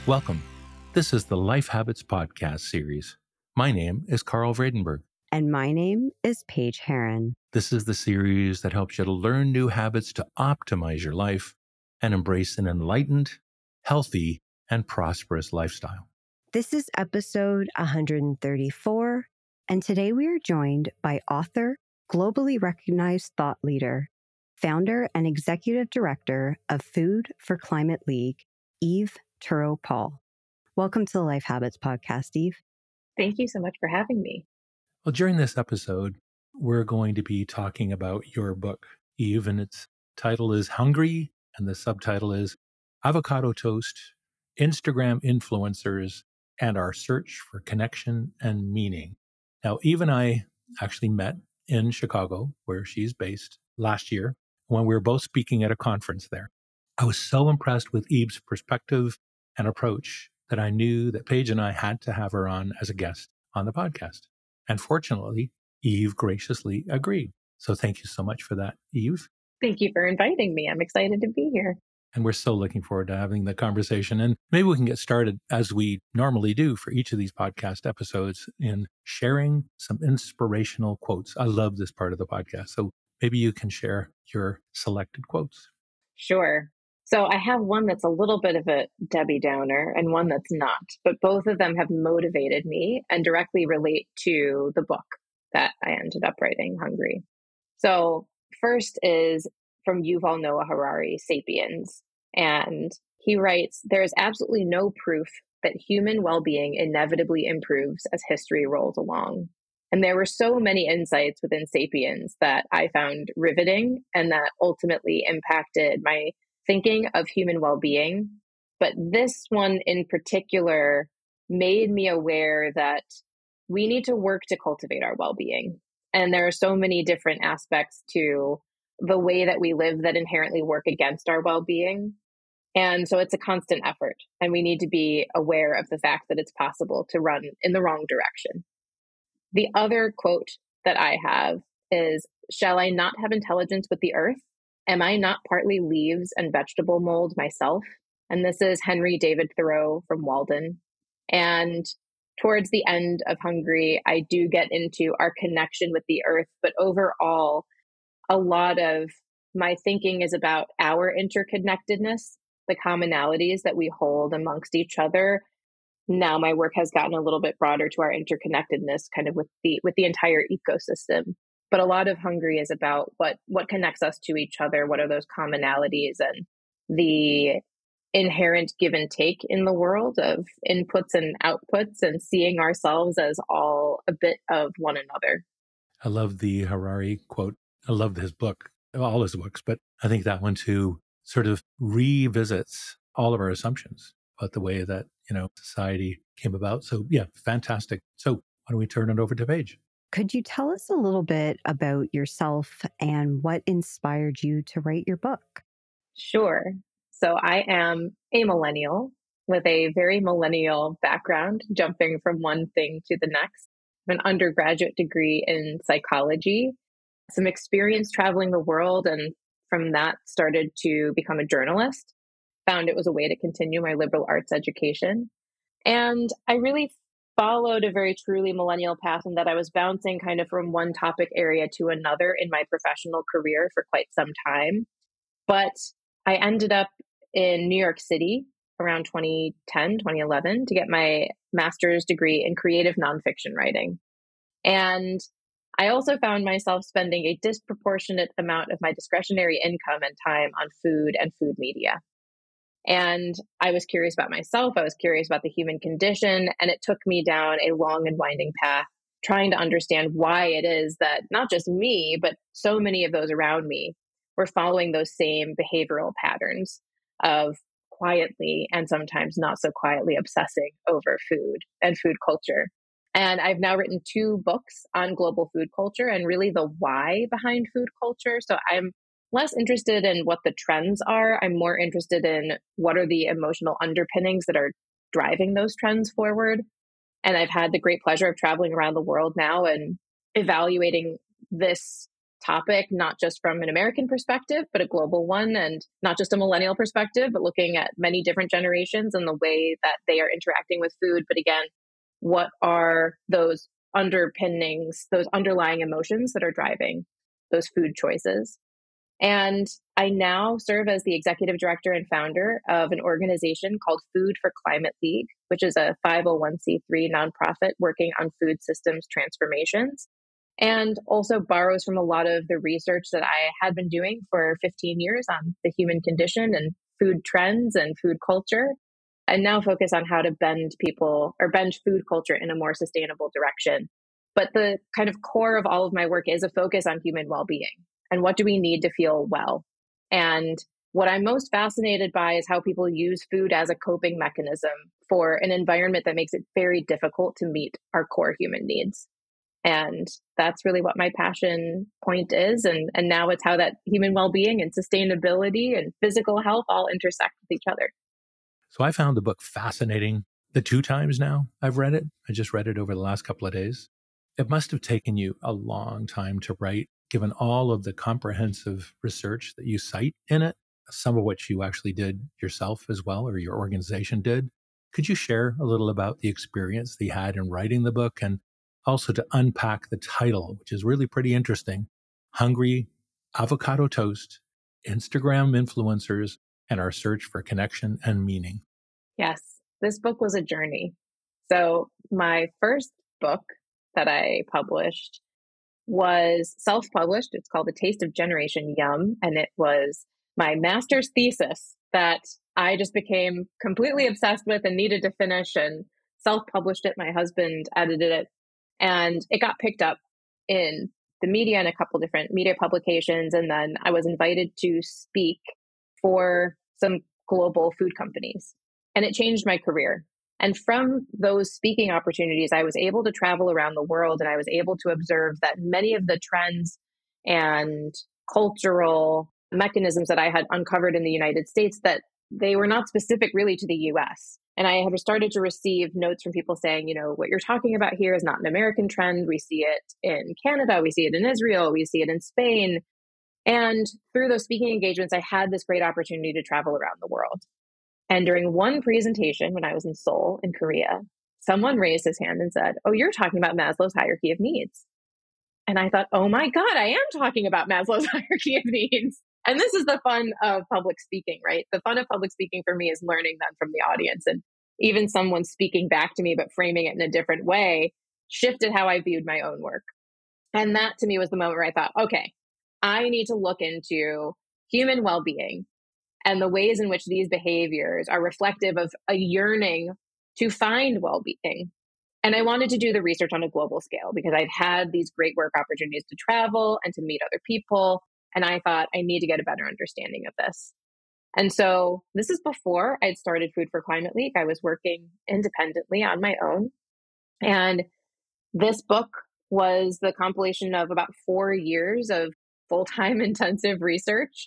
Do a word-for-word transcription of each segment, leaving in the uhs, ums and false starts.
Welcome. This is the Life Habits Podcast series. My name is Carl Vredenberg. And my name is Paige Heron. This is the series that helps you to learn new habits to optimize your life and embrace an enlightened, healthy, and prosperous lifestyle. This is episode one hundred thirty-four, and today we are joined by author, globally recognized thought leader, founder and executive director of Food for Climate League, Eve Turo-Paul. Welcome to the Life Habits Podcast, Eve. Thank you so much for having me. Well, during this episode, we're going to be talking about your book, Eve, and its title is Hungry, and the subtitle is Avocado Toast, Instagram Influencers, and Our Search for Connection and Meaning. Now, Eve and I actually met in Chicago, where she's based, last year, when we were both speaking at a conference there. I was so impressed with Eve's perspective and approach that I knew that Paige and I had to have her on as a guest on the podcast. And fortunately, Eve graciously agreed. So thank you so much for that, Eve. Thank you for inviting me. I'm excited to be here. And we're so looking forward to having the conversation. And maybe we can get started as we normally do for each of these podcast episodes in sharing some inspirational quotes. I love this part of the podcast. So maybe you can share your selected quotes. Sure. So I have one that's a little bit of a Debbie Downer and one that's not, but both of them have motivated me and directly relate to the book that I ended up writing, Hungry. So first is from Yuval Noah Harari, Sapiens. And he writes, there is absolutely no proof that human well-being inevitably improves as history rolls along. And there were so many insights within Sapiens that I found riveting and that ultimately impacted my thinking of human well-being. But this one in particular made me aware that we need to work to cultivate our well-being. And there are so many different aspects to the way that we live that inherently work against our well-being. And so it's a constant effort, and we need to be aware of the fact that it's possible to run in the wrong direction. The other quote that I have is, "Shall I not have intelligence with the earth? Am I not partly leaves and vegetable mold myself?" And this is Henry David Thoreau from Walden. And towards the end of Hungry, I do get into our connection with the earth, but overall, a lot of my thinking is about our interconnectedness, the commonalities that we hold amongst each other. Now my work has gotten a little bit broader to our interconnectedness kind of with the with the entire ecosystem. But a lot of Hungry is about what what connects us to each other, what are those commonalities and the inherent give and take in the world of inputs and outputs and seeing ourselves as all a bit of one another. I love the Harari quote. I love his book, all his books, but I think that one too sort of revisits all of our assumptions about the way that, you know, society came about. So yeah, fantastic. So why don't we turn it over to Paige? Could you tell us a little bit about yourself and what inspired you to write your book? Sure. So I am a millennial with a very millennial background, jumping from one thing to the next. I have an undergraduate degree in psychology, some experience traveling the world, and from that started to become a journalist. Found it was a way to continue my liberal arts education. And I really followed a very truly millennial path in that I was bouncing kind of from one topic area to another in my professional career for quite some time. But I ended up in New York City around twenty ten, twenty eleven to get my master's degree in creative nonfiction writing. And I also found myself spending a disproportionate amount of my discretionary income and time on food and food media. And I was curious about myself. I was curious about the human condition. And it took me down a long and winding path, trying to understand why it is that not just me, but so many of those around me were following those same behavioral patterns of quietly and sometimes not so quietly obsessing over food and food culture. And I've now written two books on global food culture and really the why behind food culture. So I'm less interested in what the trends are. I'm more interested in what are the emotional underpinnings that are driving those trends forward. And I've had the great pleasure of traveling around the world now and evaluating this topic, not just from an American perspective, but a global one, and not just a millennial perspective, but looking at many different generations and the way that they are interacting with food. But again, what are those underpinnings, those underlying emotions that are driving those food choices? And I now serve as the executive director and founder of an organization called Food for Climate League, which is a five oh one c three nonprofit working on food systems transformations, and also borrows from a lot of the research that I had been doing for fifteen years on the human condition and food trends and food culture, and now focus on how to bend people or bend food culture in a more sustainable direction. But the kind of core of all of my work is a focus on human well-being and what do we need to feel well. And what I'm most fascinated by is how people use food as a coping mechanism for an environment that makes it very difficult to meet our core human needs. And that's really what my passion point is. And, and now it's how that human well-being and sustainability and physical health all intersect with each other. So I found the book fascinating the two times now I've read it. I just read it over the last couple of days. It must have taken you a long time to write, given all of the comprehensive research that you cite in it, some of which you actually did yourself as well, or your organization did. Could you share a little about the experience that you had in writing the book, and also to unpack the title, which is really pretty interesting: Hungry, Avocado Toast, Instagram Influencers, and Our Search for Connection and Meaning? Yes, this book was a journey. So my first book that I published was self-published. It's called The Taste of Generation Yum. And it was my master's thesis that I just became completely obsessed with and needed to finish, and self-published it. My husband edited it, and it got picked up in the media in a couple different media publications. And then I was invited to speak for some global food companies, and it changed my career. And from those speaking opportunities, I was able to travel around the world, and I was able to observe that many of the trends and cultural mechanisms that I had uncovered in the United States, that they were not specific really to the U S. And I had started to receive notes from people saying, you know, what you're talking about here is not an American trend. We see it in Canada, we see it in Israel, we see it in Spain. And through those speaking engagements, I had this great opportunity to travel around the world. And during one presentation, when I was in Seoul, in Korea, someone raised his hand and said, "Oh, you're talking about Maslow's hierarchy of needs." And I thought, oh my God, I am talking about Maslow's hierarchy of needs. And this is the fun of public speaking, right? The fun of public speaking for me is learning that from the audience. And even someone speaking back to me, but framing it in a different way, shifted how I viewed my own work. And that to me was the moment where I thought, okay, I need to look into human well-being and the ways in which these behaviors are reflective of a yearning to find well-being. And I wanted to do the research on a global scale because I'd had these great work opportunities to travel and to meet other people. And I thought I need to get a better understanding of this. And so this is before I'd started Food for Climate League. I was working independently on my own. And this book was the compilation of about four years of full-time intensive research.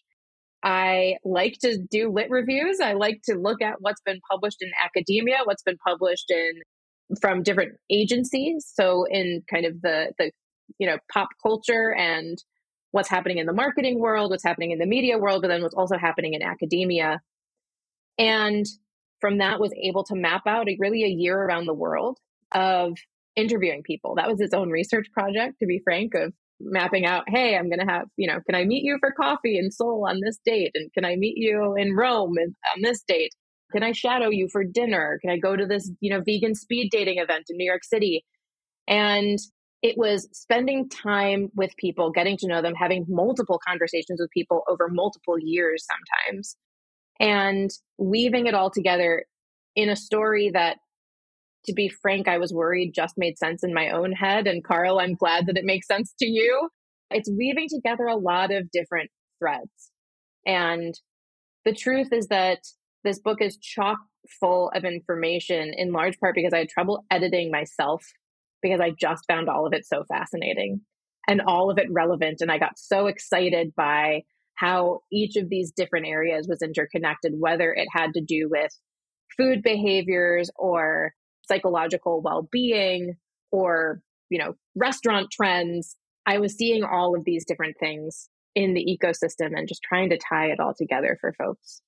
I like to do lit reviews. I like to look at what's been published in academia, what's been published in from different agencies. So in kind of the, the, you know, pop culture and what's happening in the marketing world, what's happening in the media world, but then what's also happening in academia. And from that was able to map out a, really a year around the world of interviewing people. That was its own research project, to be frank, of mapping out, hey, I'm going to have, you know, can I meet you for coffee in Seoul on this date? And can I meet you in Rome on this date? Can I shadow you for dinner? Can I go to this, you know, vegan speed dating event in New York City? And it was spending time with people, getting to know them, having multiple conversations with people over multiple years sometimes, and weaving it all together in a story that, to be frank, I was worried just made sense in my own head. And Carl, I'm glad that it makes sense to you. It's weaving together a lot of different threads. And the truth is that this book is chock full of information, in large part because I had trouble editing myself, because I just found all of it so fascinating and all of it relevant. And I got so excited by how each of these different areas was interconnected, whether it had to do with food behaviors or psychological well-being or, you know, restaurant trends. I was seeing all of these different things in the ecosystem and just trying to tie it all together for folks.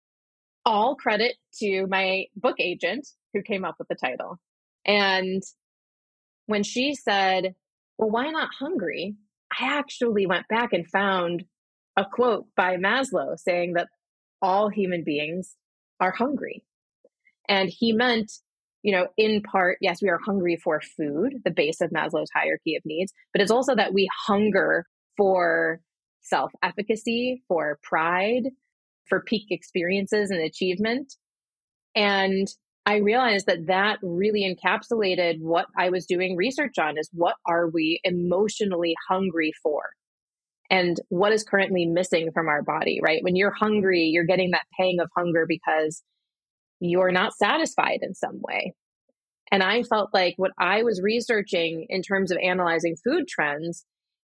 All credit to my book agent who came up with the title. And when she said, well, why not hungry? I actually went back and found a quote by Maslow saying that all human beings are hungry. And he meant, you know, in part, yes, we are hungry for food, the base of Maslow's hierarchy of needs, but it's also that we hunger for self-efficacy, for pride, for peak experiences and achievement. And I realized that that really encapsulated what I was doing research on, is what are we emotionally hungry for? And what is currently missing from our body, right? When you're hungry, you're getting that pang of hunger because you're not satisfied in some way. And I felt like what I was researching in terms of analyzing food trends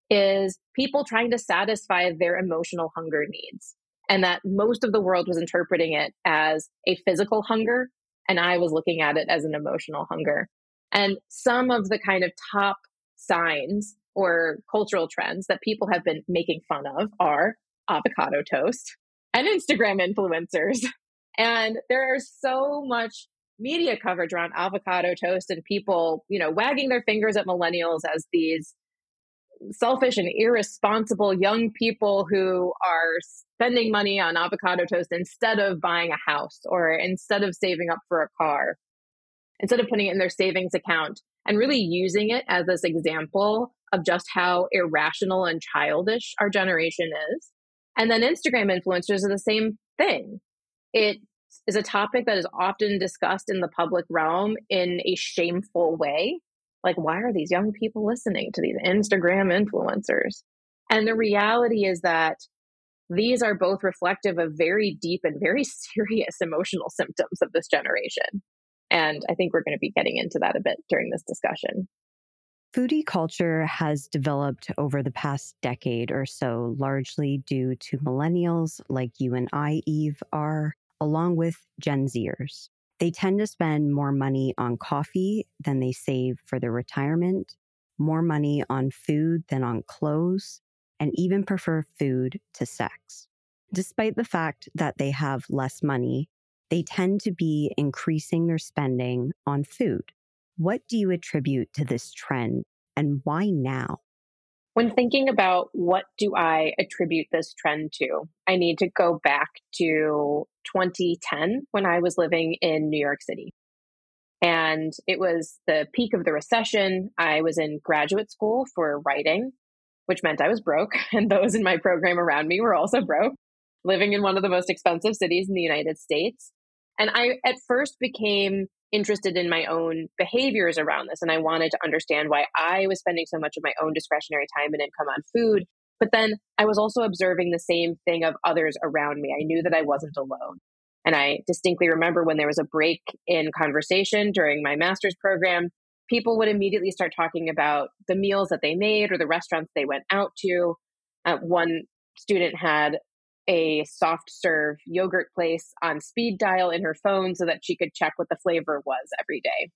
is people trying to satisfy their emotional hunger needs. And that most of the world was interpreting it as a physical hunger, and I was looking at it as an emotional hunger. And some of the kind of top signs or cultural trends that people have been making fun of are avocado toast and Instagram influencers. And there is so much media coverage around avocado toast and people, you know, wagging their fingers at millennials as these selfish and irresponsible young people who are spending money on avocado toast instead of buying a house, or instead of saving up for a car, instead of putting it in their savings account, and really using it as this example of just how irrational and childish our generation is. And then Instagram influencers are the same thing. It is a topic that is often discussed in the public realm in a shameful way. Like, why are these young people listening to these Instagram influencers? And the reality is that these are both reflective of very deep and very serious emotional symptoms of this generation. And I think we're going to be getting into that a bit during this discussion. Foodie culture has developed over the past decade or so, largely due to millennials like you and I, Eve, are, along with Gen Zers. They tend to spend more money on coffee than they save for their retirement, more money on food than on clothes, and even prefer food to sex. Despite the fact that they have less money, they tend to be increasing their spending on food. What do you attribute to this trend, and why now? When thinking about what do I attribute this trend to, I need to go back to twenty ten when I was living in New York City. And it was the peak of the recession. I was in graduate school for writing, which meant I was broke. And those in my program around me were also broke, living in one of the most expensive cities in the United States. And I at first became interested in my own behaviors around this. And I wanted to understand why I was spending so much of my own discretionary time and income on food. But then I was also observing the same thing of others around me. I knew that I wasn't alone. And I distinctly remember when there was a break in conversation during my master's program, people would immediately start talking about the meals that they made or the restaurants they went out to. Uh, one student had a soft serve yogurt place on speed dial in her phone so that she could check what the flavor was every day.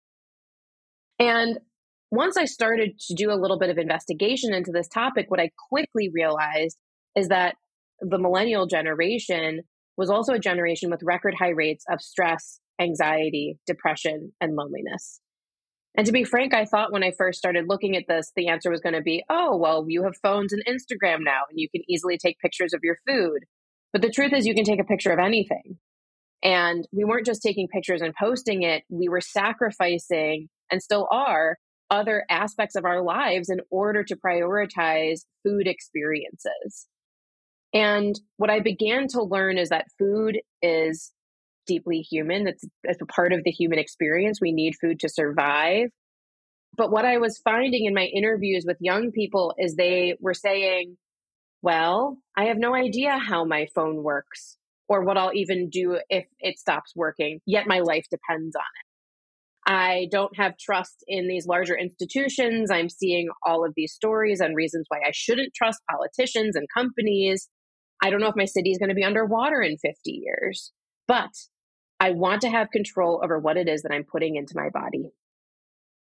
And once I started to do a little bit of investigation into this topic, what I quickly realized is that the millennial generation was also a generation with record high rates of stress, anxiety, depression, and loneliness. And to be frank, I thought when I first started looking at this, the answer was going to be, oh, well, you have phones and Instagram now, and you can easily take pictures of your food. But the truth is you can take a picture of anything. And we weren't just taking pictures and posting it. We were sacrificing, and still are, other aspects of our lives in order to prioritize food experiences. And what I began to learn is that food is deeply human. It's, it's a part of the human experience. We need food to survive. But what I was finding in my interviews with young people is they were saying, well, I have no idea how my phone works or what I'll even do if it stops working, yet my life depends on it. I don't have trust in these larger institutions. I'm seeing all of these stories and reasons why I shouldn't trust politicians and companies. I don't know if my city is going to be underwater in fifty years, but I want to have control over what it is that I'm putting into my body.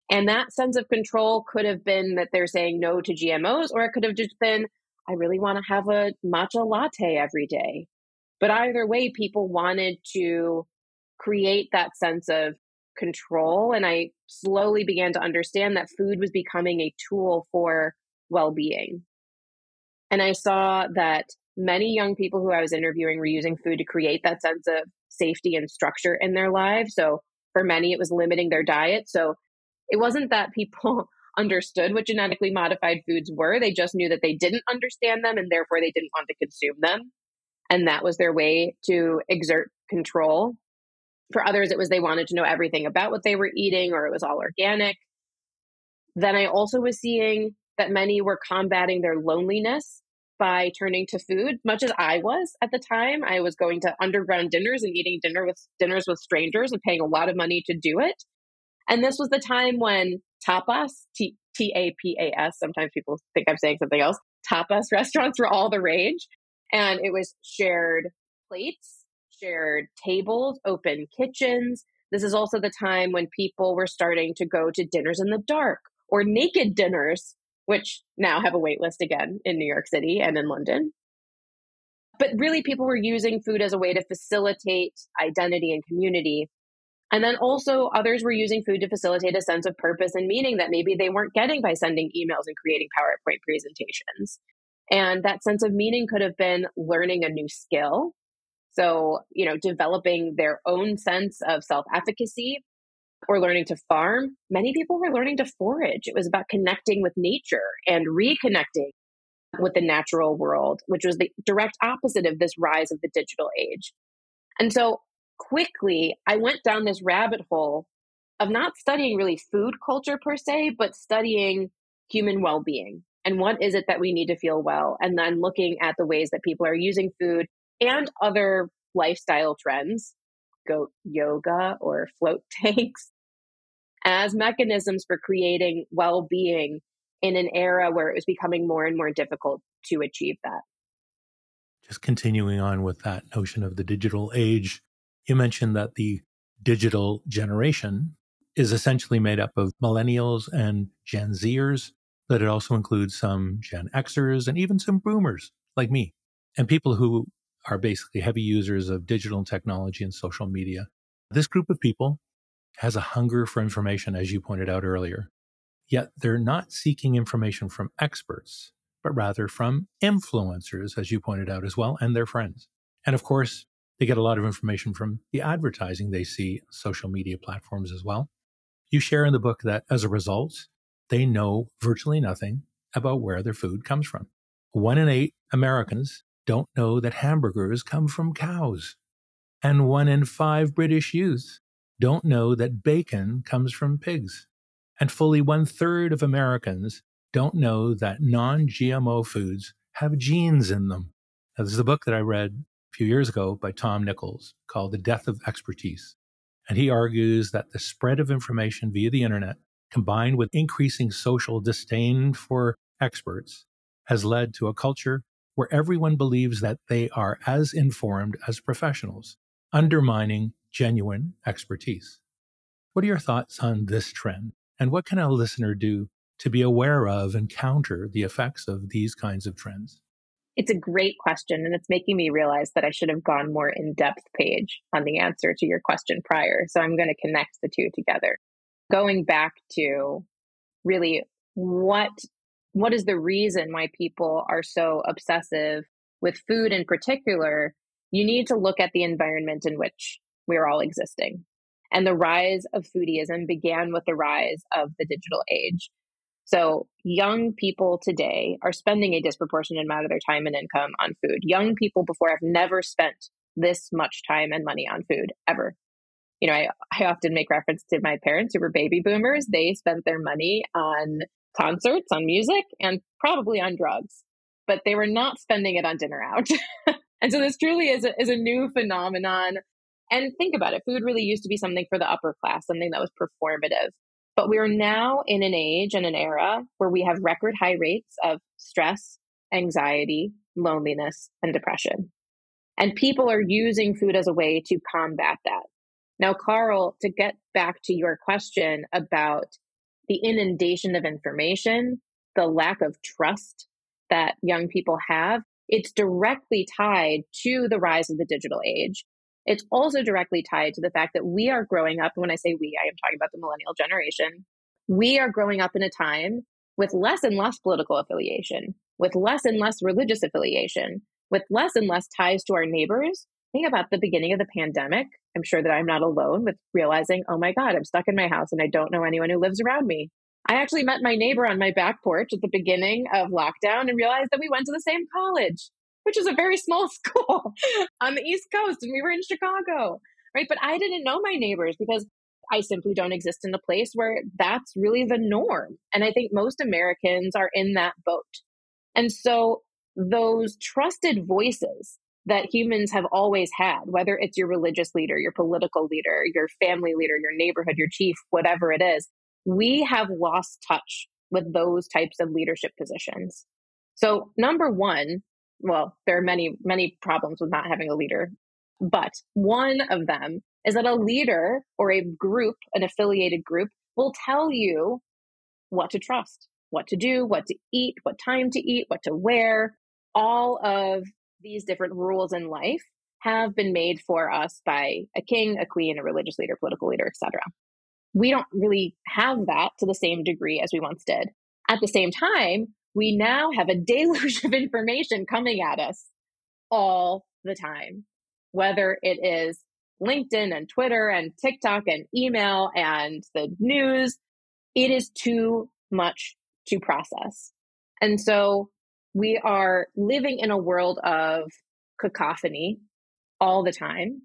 And that sense of control could have been that they're saying no to G M Os, or it could have just been, I really want to have a matcha latte every day. But either way, people wanted to create that sense of control. And I slowly began to understand that food was becoming a tool for well-being. And I saw that many young people who I was interviewing were using food to create that sense of safety and structure in their lives. So for many, it was limiting their diet. So it wasn't that people understood what genetically modified foods were. They just knew that they didn't understand them, and therefore they didn't want to consume them. And that was their way to exert control. For others, it was they wanted to know everything about what they were eating, or it was all organic. Then I also was seeing that many were combating their loneliness by turning to food, much as I was at the time. I was going to underground dinners and eating dinner with dinners with strangers and paying a lot of money to do it. And this was the time when tapas, T A P A S, sometimes people think I'm saying something else, tapas restaurants were all the rage. And it was shared plates, shared tables, open kitchens. This is also the time when people were starting to go to dinners in the dark or naked dinners, which now have a wait list again in New York City and in London. But really, people were using food as a way to facilitate identity and community. And then also others were using food to facilitate a sense of purpose and meaning that maybe they weren't getting by sending emails and creating PowerPoint presentations. And that sense of meaning could have been learning a new skill. So, you know, developing their own sense of self-efficacy or learning to farm. Many people were learning to forage. It was about connecting with nature and reconnecting with the natural world, which was the direct opposite of this rise of the digital age. And so quickly, I went down this rabbit hole of not studying really food culture per se, but studying human well-being. And what is it that we need to feel well? And then looking at the ways that people are using food and other lifestyle trends, goat yoga or float tanks, as mechanisms for creating well-being in an era where it was becoming more and more difficult to achieve that. Just continuing on with that notion of the digital age, you mentioned that the digital generation is essentially made up of millennials and Gen Zers, that it also includes some Gen Xers and even some boomers like me, and people who are basically heavy users of digital technology and social media. This group of people has a hunger for information, as you pointed out earlier, yet they're not seeking information from experts, but rather from influencers, as you pointed out as well, and their friends. And of course, they get a lot of information from the advertising they see on social media platforms as well. You share in the book that as a result, they know virtually nothing about where their food comes from. One in eight Americans don't know that hamburgers come from cows. And one in five British youth don't know that bacon comes from pigs. And fully one third of Americans don't know that non-G M O foods have genes in them. Now, this is a book that I read a few years ago by Tom Nichols called The Death of Expertise. And he argues that the spread of information via the internet, combined with increasing social disdain for experts, has led to a culture where everyone believes that they are as informed as professionals, undermining genuine expertise. What are your thoughts on this trend? And what can a listener do to be aware of and counter the effects of these kinds of trends? It's a great question, and it's making me realize that I should have gone more in-depth page on the answer to your question prior. So I'm going to connect the two together. Going back to really what what is the reason why people are so obsessive with food in particular, you need to look at the environment in which we're all existing. And the rise of foodieism began with the rise of the digital age. So young people today are spending a disproportionate amount of their time and income on food. Young people before have never spent this much time and money on food, ever. You know, I, I often make reference to my parents who were baby boomers. They spent their money on concerts, on music, and probably on drugs, but they were not spending it on dinner out. And so this truly is a, is a new phenomenon. And think about it. Food really used to be something for the upper class, something that was performative. But we are now in an age and an era where we have record high rates of stress, anxiety, loneliness, and depression. And people are using food as a way to combat that. Now, Carl, to get back to your question about the inundation of information, the lack of trust that young people have, it's directly tied to the rise of the digital age. It's also directly tied to the fact that we are growing up. And when I say we, I am talking about the millennial generation. We are growing up in a time with less and less political affiliation, with less and less religious affiliation, with less and less ties to our neighbors. Think about the beginning of the pandemic. I'm sure that I'm not alone with realizing, oh my God, I'm stuck in my house and I don't know anyone who lives around me. I actually met my neighbor on my back porch at the beginning of lockdown and realized that we went to the same college, which is a very small school on the East Coast, and we were in Chicago, right? But I didn't know my neighbors because I simply don't exist in a place where that's really the norm. And I think most Americans are in that boat. And so those trusted voices that humans have always had, whether it's your religious leader, your political leader, your family leader, your neighborhood, your chief, whatever it is, we have lost touch with those types of leadership positions. So number one, well, there are many, many problems with not having a leader, but one of them is that a leader or a group, an affiliated group, will tell you what to trust, what to do, what to eat, what time to eat, what to wear. All of these different rules in life have been made for us by a king, a queen, a religious leader, political leader, et cetera. We don't really have that to the same degree as we once did. At the same time, we now have a deluge of information coming at us all the time, whether it is LinkedIn and Twitter and TikTok and email and the news. It is too much to process. And so we are living in a world of cacophony all the time.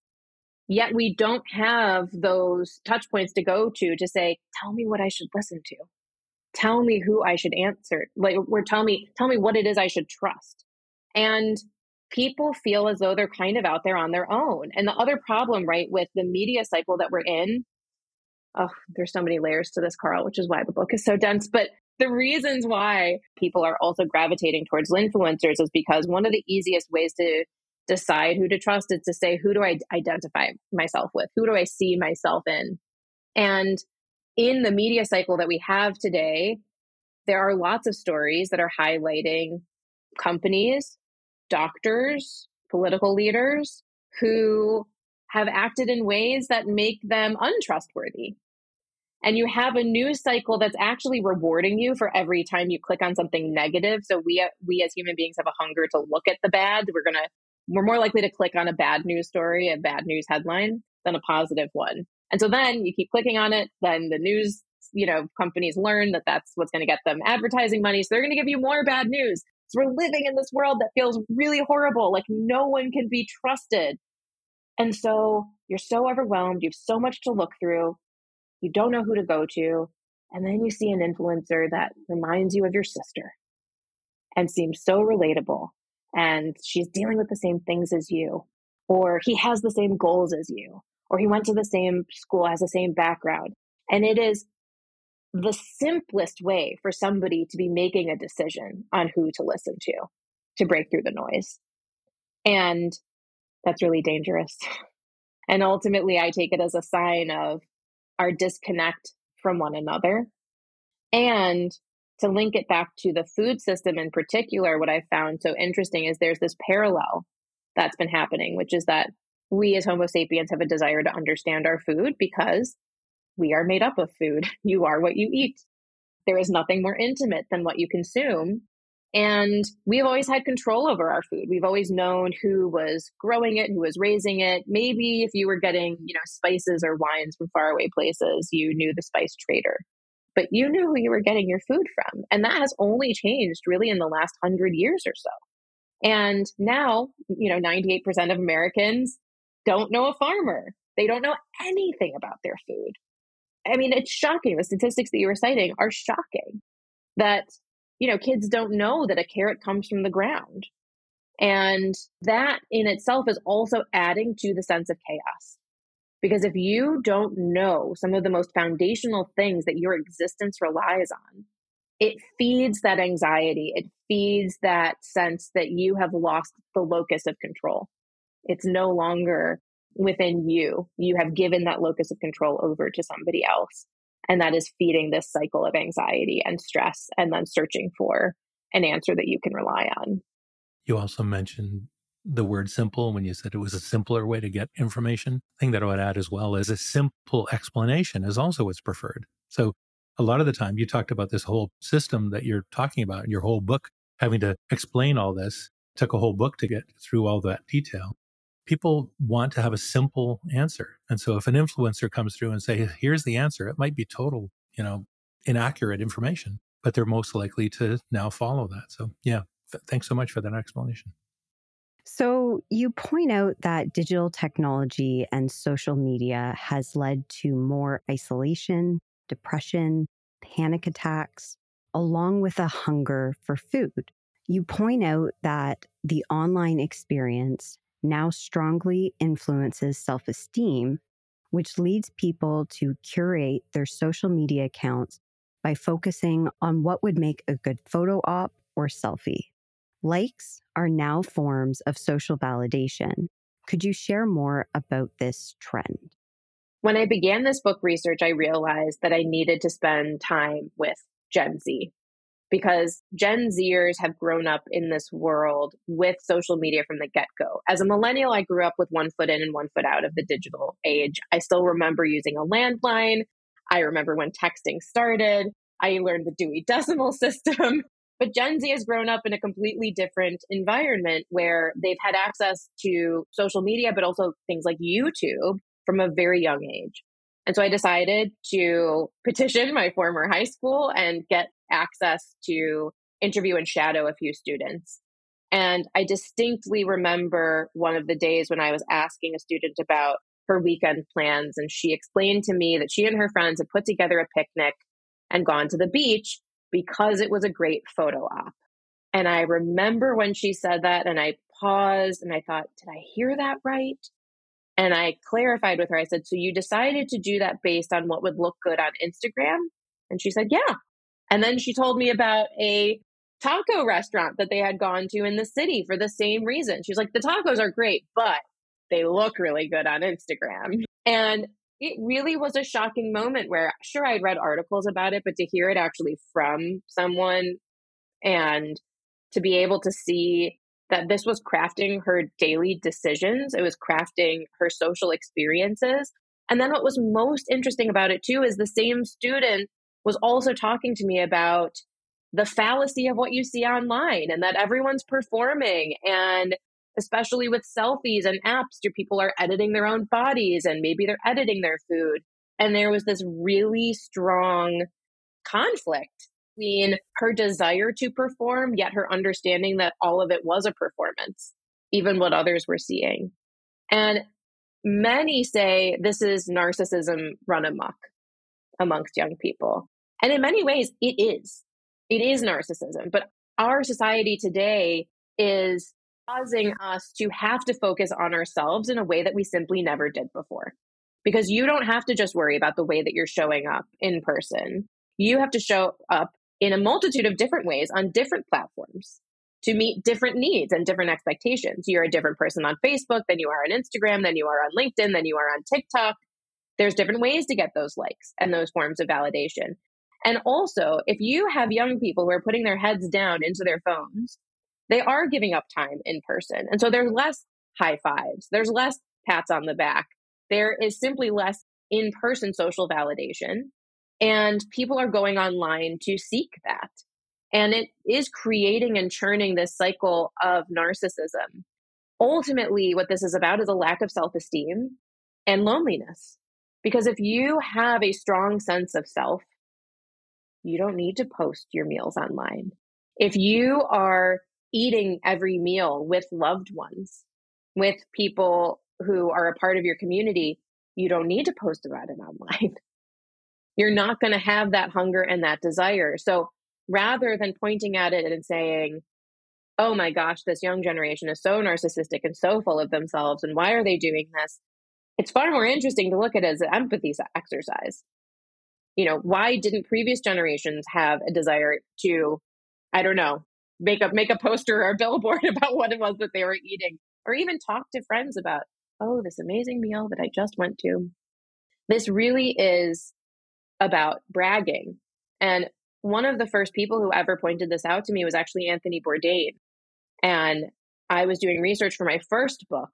Yet we don't have those touch points to go to to say, tell me what I should listen to. Tell me who I should answer. Like, or tell me, tell me what it is I should trust. And people feel as though they're kind of out there on their own. And the other problem, right, with the media cycle that we're in, oh, there's so many layers to this, Carl, which is why the book is so dense. But the reasons why people are also gravitating towards influencers is because one of the easiest ways to decide who to trust is to say, who do I identify myself with? Who do I see myself in? And in the media cycle that we have today, there are lots of stories that are highlighting companies, doctors, political leaders who have acted in ways that make them untrustworthy. And you have a news cycle that's actually rewarding you for every time you click on something negative. So we we as human beings have a hunger to look at the bad. We're gonna we're more likely to click on a bad news story, a bad news headline, than a positive one. And so then you keep clicking on it. Then the news, you know, companies learn that that's what's going to get them advertising money. So they're going to give you more bad news. So we're living in this world that feels really horrible. Like no one can be trusted. And so you're so overwhelmed. You have so much to look through. You don't know who to go to. And then you see an influencer that reminds you of your sister and seems so relatable. And she's dealing with the same things as you, or he has the same goals as you, or he went to the same school, has the same background. And it is the simplest way for somebody to be making a decision on who to listen to, to break through the noise. And that's really dangerous. And ultimately, I take it as a sign of our disconnect from one another. And to link it back to the food system in particular, what I found so interesting is there's this parallel that's been happening, which is that we as Homo sapiens have a desire to understand our food because we are made up of food. You are what you eat. There is nothing more intimate than what you consume. And we've always had control over our food. We've always known who was growing it, who was raising it. Maybe if you were getting, you know, spices or wines from faraway places, you knew the spice trader. But you knew who you were getting your food from. And that has only changed really in the last hundred years or so. And now, you know, ninety-eight percent of Americans don't know a farmer. They don't know anything about their food. I mean, it's shocking. The statistics that you were citing are shocking that, you know, kids don't know that a carrot comes from the ground. And that in itself is also adding to the sense of chaos. Because if you don't know some of the most foundational things that your existence relies on, it feeds that anxiety. It feeds that sense that you have lost the locus of control. It's no longer within you. You have given that locus of control over to somebody else. And that is feeding this cycle of anxiety and stress and then searching for an answer that you can rely on. You also mentioned the word simple when you said it was a simpler way to get information. The thing that I would add as well is a simple explanation is also what's preferred. So a lot of the time you talked about this whole system that you're talking about in your whole book, having to explain all this, took a whole book to get through all that detail. People want to have a simple answer. And so if an influencer comes through and say, here's the answer, it might be total, you know, inaccurate information, but they're most likely to now follow that. So yeah, th- thanks so much for that explanation. So you point out that digital technology and social media has led to more isolation, depression, panic attacks, along with a hunger for food. You point out that the online experience now strongly influences self-esteem, which leads people to curate their social media accounts by focusing on what would make a good photo op or selfie. Likes are now forms of social validation. Could you share more about this trend? When I began this book research, I realized that I needed to spend time with Gen Z because Gen Zers have grown up in this world with social media from the get-go. As a millennial, I grew up with one foot in and one foot out of the digital age. I still remember using a landline. I remember when texting started. I learned the Dewey Decimal System. But Gen Z has grown up in a completely different environment where they've had access to social media, but also things like YouTube from a very young age. And so I decided to petition my former high school and get access to interview and shadow a few students. And I distinctly remember one of the days when I was asking a student about her weekend plans, and she explained to me that she and her friends had put together a picnic and gone to the beach because it was a great photo op. And I remember when she said that, and I paused and I thought, did I hear that right? And I clarified with her. I said, so you decided to do that based on what would look good on Instagram? And she said, yeah. And then she told me about a taco restaurant that they had gone to in the city for the same reason. She's like, the tacos are great, but they look really good on Instagram. And it really was a shocking moment where, sure, I'd read articles about it, but to hear it actually from someone and to be able to see that this was crafting her daily decisions, it was crafting her social experiences. And then what was most interesting about it too is the same student was also talking to me about the fallacy of what you see online and that everyone's performing, and especially with selfies and apps, where people are editing their own bodies and maybe they're editing their food. And there was this really strong conflict between her desire to perform, yet her understanding that all of it was a performance, even what others were seeing. And many say this is narcissism run amok amongst young people. And in many ways, it is. It is narcissism. But our society today is causing us to have to focus on ourselves in a way that we simply never did before. Because you don't have to just worry about the way that you're showing up in person. You have to show up in a multitude of different ways on different platforms to meet different needs and different expectations. You're a different person on Facebook than you are on Instagram, than you are on LinkedIn, than you are on TikTok. There's different ways to get those likes and those forms of validation. And also, if you have young people who are putting their heads down into their phones, they are giving up time in person. And so there's less high fives, there's less pats on the back. There is simply less in-person social validation. And people are going online to seek that. And it is creating and churning this cycle of narcissism. Ultimately, what this is about is a lack of self-esteem and loneliness. Because if you have a strong sense of self, you don't need to post your meals online. If you are eating every meal with loved ones, with people who are a part of your community, you don't need to post about it online. You're not going to have that hunger and that desire. So rather than pointing at it and saying, oh my gosh, this young generation is so narcissistic and so full of themselves, and why are they doing this? It's far more interesting to look at it as an empathy exercise. You know, why didn't previous generations have a desire to, I don't know, make a, make a poster or a billboard about what it was that they were eating, or even talk to friends about, oh, this amazing meal that I just went to. This really is about bragging. And one of the first people who ever pointed this out to me was actually Anthony Bourdain. And I was doing research for my first book.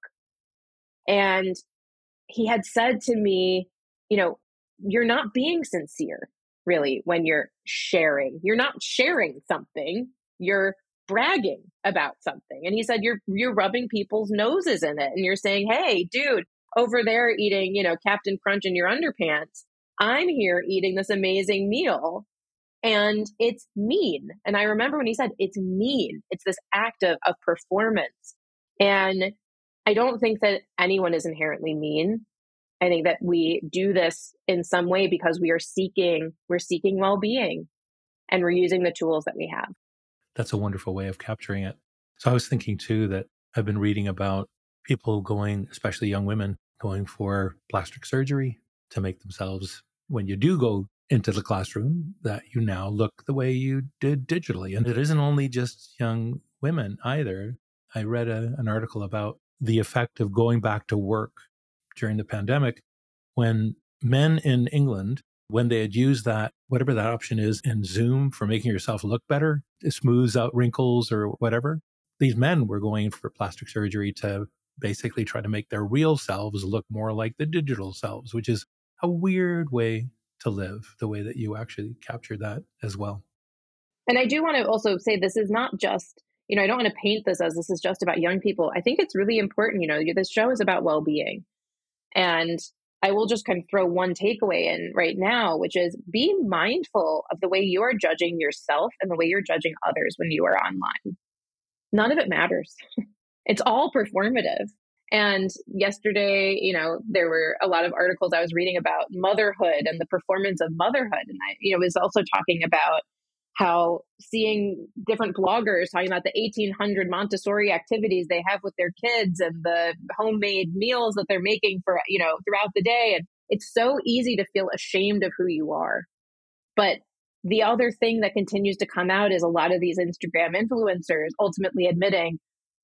And he had said to me, you know, you're not being sincere, really, when you're sharing. You're not sharing something, you're bragging about something. And he said, you're you're rubbing people's noses in it. And you're saying, hey, dude, over there eating, you know, Captain Crunch in your underpants. I'm here eating this amazing meal. And it's mean. And I remember when he said, it's mean. It's this act of, of performance. And I don't think that anyone is inherently mean. I think that we do this in some way because we are seeking, we're seeking well-being, and we're using the tools that we have. That's a wonderful way of capturing it. So I was thinking too that I've been reading about people going, especially young women, going for plastic surgery to make themselves, when you do go into the classroom, that you now look the way you did digitally. And it isn't only just young women either. I read a, an article about the effect of going back to work during the pandemic, when men in England, when they had used that, whatever that option is in Zoom for making yourself look better, it smooths out wrinkles or whatever, these men were going for plastic surgery to basically try to make their real selves look more like the digital selves, which is a weird way to live, the way that you actually captured that as well. And I do want to also say this is not just, you know, I don't want to paint this as this is just about young people. I think it's really important, you know, this show is about well-being. And I will just kind of throw one takeaway in right now, which is be mindful of the way you are judging yourself and the way you're judging others when you are online. None of it matters. It's all performative. And yesterday, you know, there were a lot of articles I was reading about motherhood and the performance of motherhood. And I, you know, was also talking about how seeing different bloggers talking about the eighteen hundred Montessori activities they have with their kids and the homemade meals that they're making for, you know, throughout the day. And it's so easy to feel ashamed of who you are. But the other thing that continues to come out is a lot of these Instagram influencers ultimately admitting,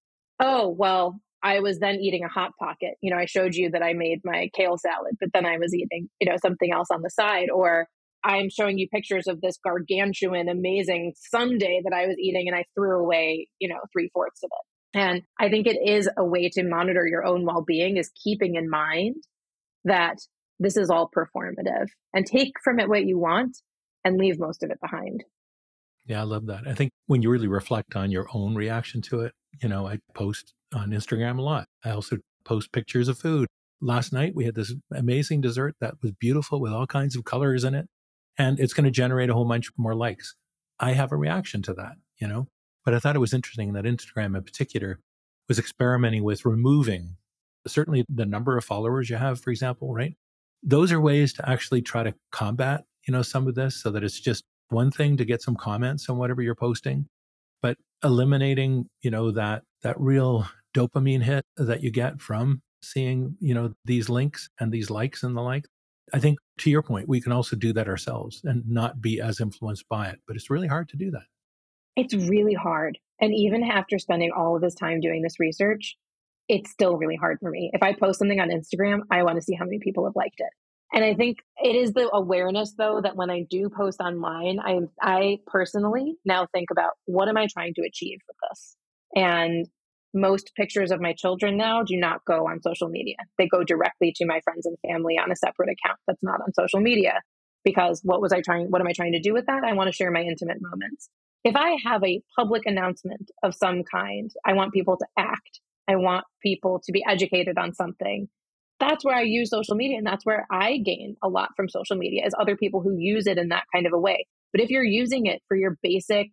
oh, well, I was then eating a Hot Pocket. You know, I showed you that I made my kale salad, but then I was eating, you know, something else on the side. Or I'm showing you pictures of this gargantuan, amazing sundae that I was eating, and I threw away, you know, three fourths of it. And I think it is a way to monitor your own well-being, is keeping in mind that this is all performative, and take from it what you want and leave most of it behind. Yeah, I love that. I think when you really reflect on your own reaction to it, you know, I post on Instagram a lot. I also post pictures of food. Last night, we had this amazing dessert that was beautiful with all kinds of colors in it. And it's going to generate a whole bunch more likes. I have a reaction to that, you know, but I thought it was interesting that Instagram in particular was experimenting with removing certainly the number of followers you have, for example, right? Those are ways to actually try to combat, you know, some of this, so that it's just one thing to get some comments on whatever you're posting, but eliminating, you know, that, that real dopamine hit that you get from seeing, you know, these links and these likes and the like. I think, to your point, we can also do that ourselves and not be as influenced by it. But it's really hard to do that. It's really hard. And even after spending all of this time doing this research, it's still really hard for me. If I post something on Instagram, I want to see how many people have liked it. And I think it is the awareness, though, that when I do post online, I, I personally now think about, what am I trying to achieve with this? And most pictures of my children now do not go on social media. They go directly to my friends and family on a separate account that's not on social media. Because what was I trying, what am I trying to do with that? I want to share my intimate moments. If I have a public announcement of some kind, I want people to act. I want people to be educated on something. That's where I use social media, and that's where I gain a lot from social media, is other people who use it in that kind of a way. But if you're using it for your basic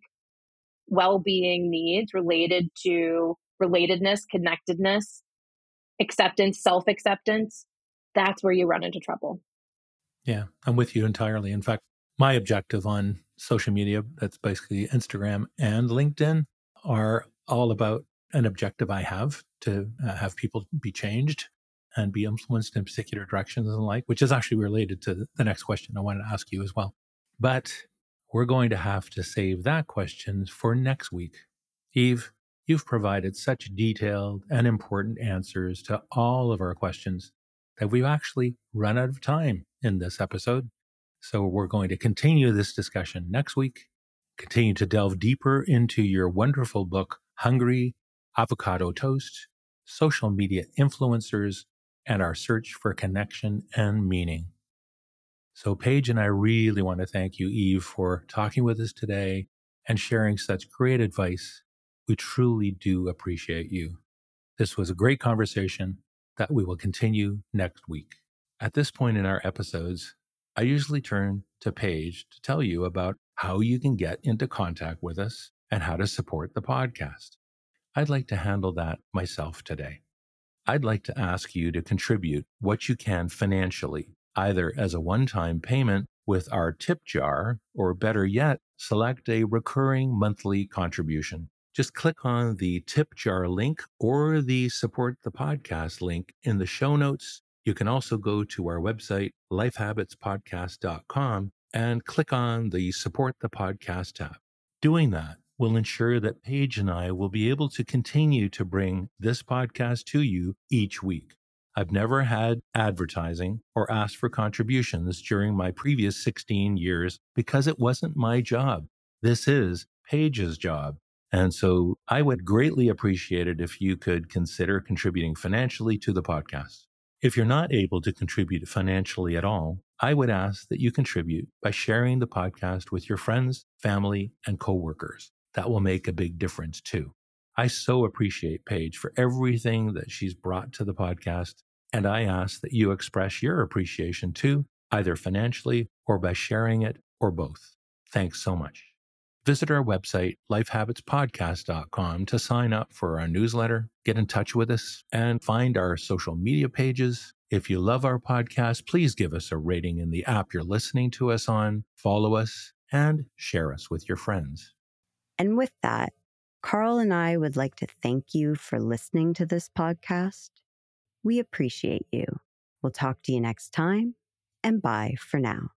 well-being needs related to relatedness, connectedness, acceptance, self-acceptance, that's where you run into trouble. Yeah, I'm with you entirely. In fact, my objective on social media, that's basically Instagram and LinkedIn, are all about an objective I have to uh, have people be changed and be influenced in particular directions and the like, which is actually related to the next question I wanted to ask you as well. But we're going to have to save that question for next week. Eve, you've provided such detailed and important answers to all of our questions that we've actually run out of time in this episode. So we're going to continue this discussion next week, continue to delve deeper into your wonderful book, Hungry, Avocado Toast, Social Media Influencers, and Our Search for Connection and Meaning. So Paige and I really want to thank you, Eve, for talking with us today and sharing such great advice. We truly do appreciate you. This was a great conversation that we will continue next week. At this point in our episodes, I usually turn to Paige to tell you about how you can get into contact with us and how to support the podcast. I'd like to handle that myself today. I'd like to ask you to contribute what you can financially, either as a one-time payment with our tip jar, or better yet, select a recurring monthly contribution. Just click on the tip jar link or the support the podcast link in the show notes. You can also go to our website, life habits podcast dot com, and click on the support the podcast tab. Doing that will ensure that Paige and I will be able to continue to bring this podcast to you each week. I've never had advertising or asked for contributions during my previous sixteen years because it wasn't my job. This is Paige's job. And so I would greatly appreciate it if you could consider contributing financially to the podcast. If you're not able to contribute financially at all, I would ask that you contribute by sharing the podcast with your friends, family, and coworkers. That will make a big difference too. I so appreciate Paige for everything that she's brought to the podcast, and I ask that you express your appreciation too, either financially or by sharing it, or both. Thanks so much. Visit our website, life habits podcast dot com, to sign up for our newsletter, get in touch with us, and find our social media pages. If you love our podcast, please give us a rating in the app you're listening to us on, follow us, and share us with your friends. And with that, Carl and I would like to thank you for listening to this podcast. We appreciate you. We'll talk to you next time, and bye for now.